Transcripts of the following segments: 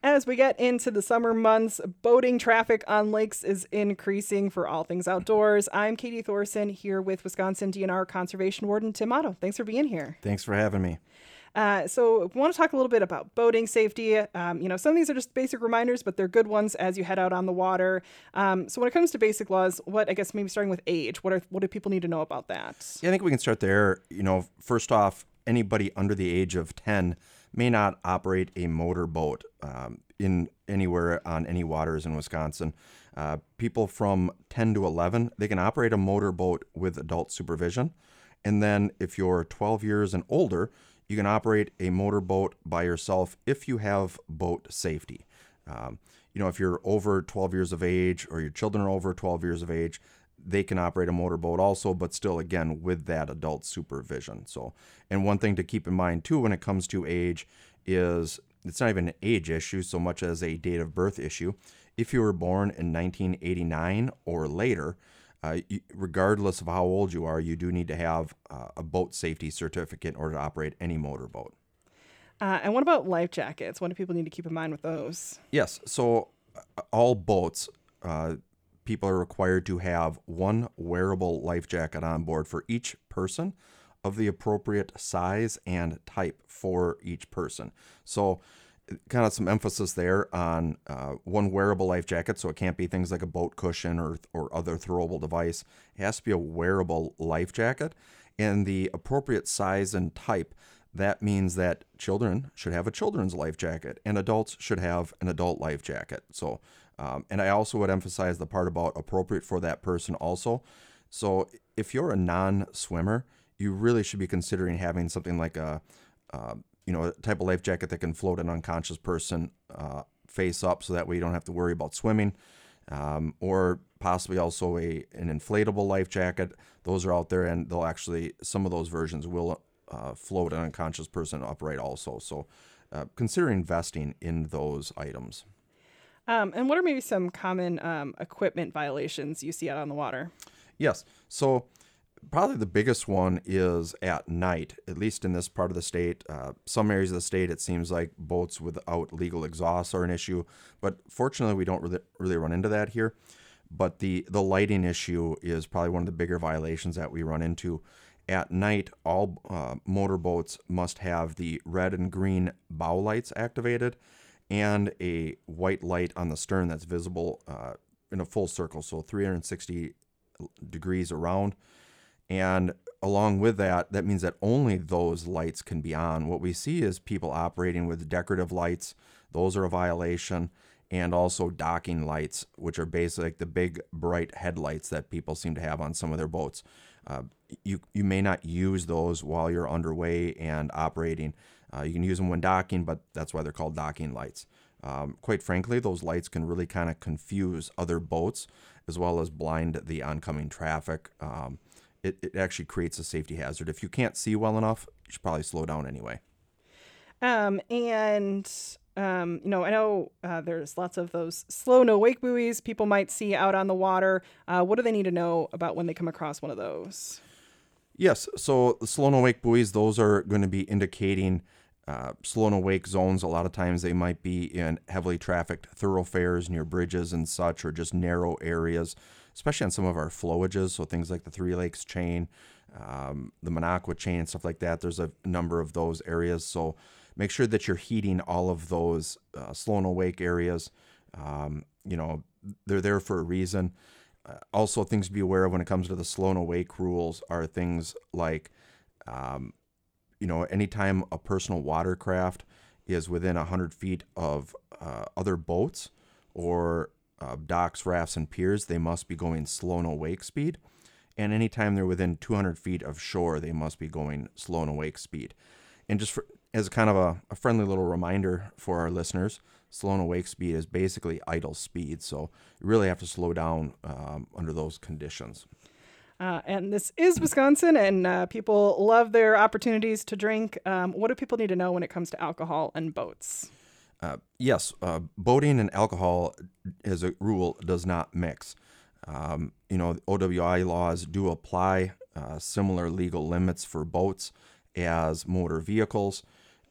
As we get into the summer months, boating traffic on lakes is increasing for all things outdoors. I'm Katie Thorson here with Wisconsin DNR Conservation Warden Tim Otto. Thanks for being here. Thanks for having me. So we want to talk a little bit about boating safety. Some of these are just basic reminders, but they're good ones as you head out on the water. So when it comes to basic laws, maybe starting with age, what do people need to know about that? Yeah, I think we can start there. First off, anybody under the age of 10 may not operate a motorboat in anywhere on any waters in Wisconsin. People from 10 to 11, they can operate a motorboat with adult supervision. And then if you're 12 years and older, you can operate a motorboat by yourself if you have boat safety. If you're over 12 years of age or your children are over 12 years of age, they can operate a motorboat also, but still, again, with that adult supervision. And one thing to keep in mind, too, when it comes to age is it's not even an age issue so much as a date of birth issue. If you were born in 1989 or later, regardless of how old you are, you do need to have a boat safety certificate in order to operate any motorboat. And what about life jackets? What do people need to keep in mind with those? Yes. So all boats, people are required to have one wearable life jacket on board for each person of the appropriate size and type for each person. So kind of some emphasis there on one wearable life jacket. So it can't be things like a boat cushion or other throwable device. It has to be a wearable life jacket and the appropriate size and type. That means that children should have a children's life jacket and adults should have an adult life jacket. So, and I also would emphasize the part about appropriate for that person also. So if you're a non-swimmer, you really should be considering having something like a type of life jacket that can float an unconscious person face up, so that way you don't have to worry about swimming, or possibly also an inflatable life jacket. Those are out there, and some of those versions will float an unconscious person upright also. So consider investing in those items. And what are maybe some common equipment violations you see out on the water? Yes. So probably the biggest one is at night, at least in this part of the state. Some areas of the state, it seems like boats without legal exhaust are an issue, but fortunately we don't really run into that here. But the lighting issue is probably one of the bigger violations that we run into. At night, all motorboats must have the red and green bow lights activated and a white light on the stern that's visible in a full circle, so 360 degrees around. And along with that, that means that only those lights can be on. What we see is people operating with decorative lights. Those are a violation. And also docking lights, which are basically like the big bright headlights that people seem to have on some of their boats. You may not use those while you're underway and operating. You can use them when docking, but that's why they're called docking lights. Quite frankly, those lights can really kind of confuse other boats as well as blind the oncoming traffic. It actually creates a safety hazard. If you can't see well enough, you should probably slow down anyway. I know there's lots of those slow no wake buoys people might see out on the water. What do they need to know about when they come across one of those? Yes, so the slow no wake buoys, those are going to be indicating slow no wake zones. A lot of times they might be in heavily trafficked thoroughfares near bridges and such, or just narrow areas, especially on some of our flowages. So things like the Three Lakes chain, the Minocqua chain, and stuff like that. There's a number of those areas. So make sure that you're heeding all of those slow no wake areas. They're there for a reason. Also, things to be aware of when it comes to the slow no wake rules are things like, anytime a personal watercraft is within 100 feet of other boats or docks, rafts, and piers, they must be going slow no wake speed. And anytime they're within 200 feet of shore, they must be going slow no wake speed. And just as kind of a friendly little reminder for our listeners, slow no wake speed is basically idle speed. So you really have to slow down under those conditions. And this is Wisconsin, and people love their opportunities to drink. What do people need to know when it comes to alcohol and boats? Yes, boating and alcohol, as a rule, does not mix. OWI laws do apply similar legal limits for boats as motor vehicles.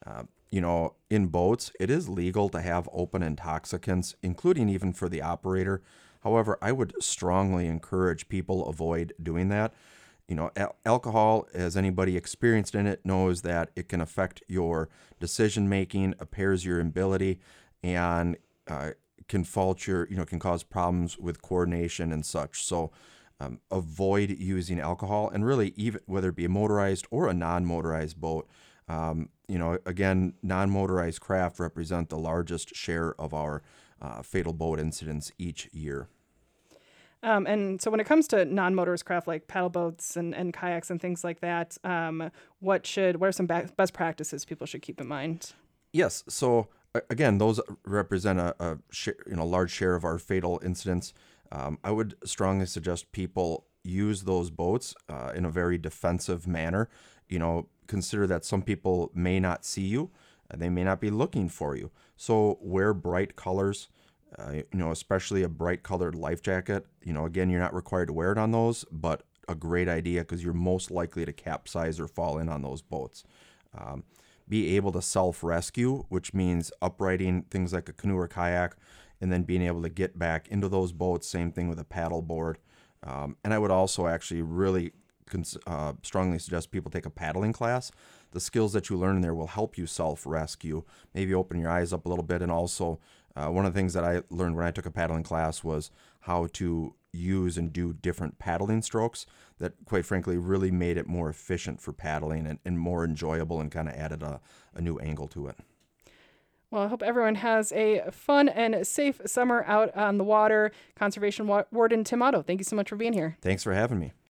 In boats, it is legal to have open intoxicants, including even for the operator. However, I would strongly encourage people avoid doing that. Alcohol, as anybody experienced in it knows, that it can affect your decision making, impairs your ability, and can fault can cause problems with coordination and such. So avoid using alcohol, and really, even whether it be a motorized or a non-motorized boat. Again, non-motorized craft represent the largest share of our fatal boat incidents each year. And so when it comes to non-motorized craft like paddle boats and kayaks and things like that, what are some best practices people should keep in mind? Yes. So again, those represent a large share of our fatal incidents. I would strongly suggest people use those boats in a very defensive manner. Consider that some people may not see you, they may not be looking for you. So wear bright colors. Especially a bright colored life jacket. Again, you're not required to wear it on those, but a great idea because you're most likely to capsize or fall in on those boats. Be able to self-rescue, which means uprighting things like a canoe or kayak, and then being able to get back into those boats. Same thing with a paddle board. And I would also actually really strongly suggest people take a paddling class. The skills that you learn in there will help you self-rescue, maybe open your eyes up a little bit, and also one of the things that I learned when I took a paddling class was how to use and do different paddling strokes that, quite frankly, really made it more efficient for paddling and more enjoyable, and kind of added a new angle to it. Well, I hope everyone has a fun and safe summer out on the water. Conservation Warden Tim Otto, thank you so much for being here. Thanks for having me.